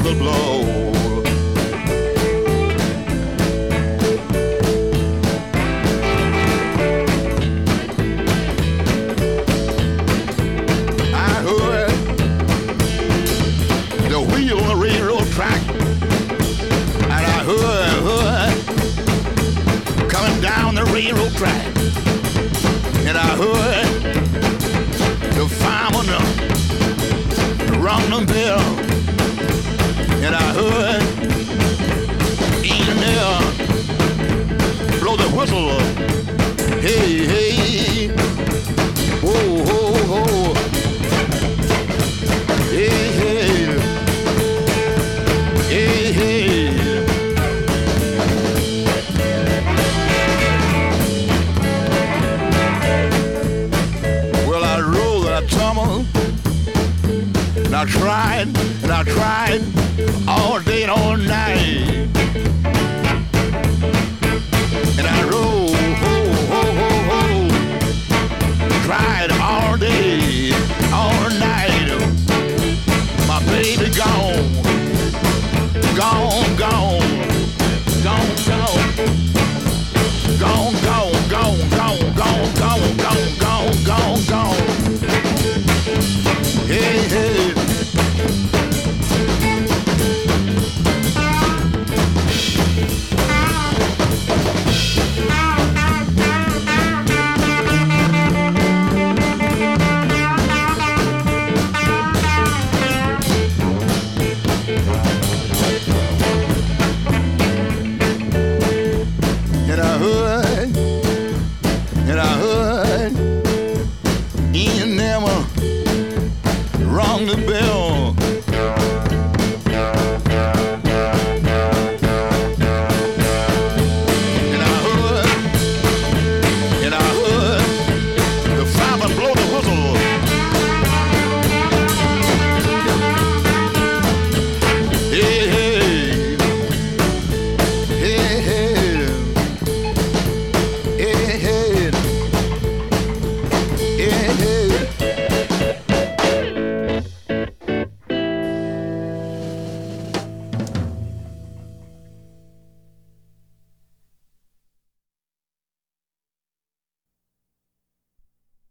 whistle blow. I heard the wheel on the railroad track, and I heard coming down the railroad track, and I heard the fireman rung the bell, and I heard engineer blow the whistle. Hey, hey, whoa, whoa, whoa. Hey, hey, hey, hey. Well, I rolled and I tumbled, and I tried all day and all night.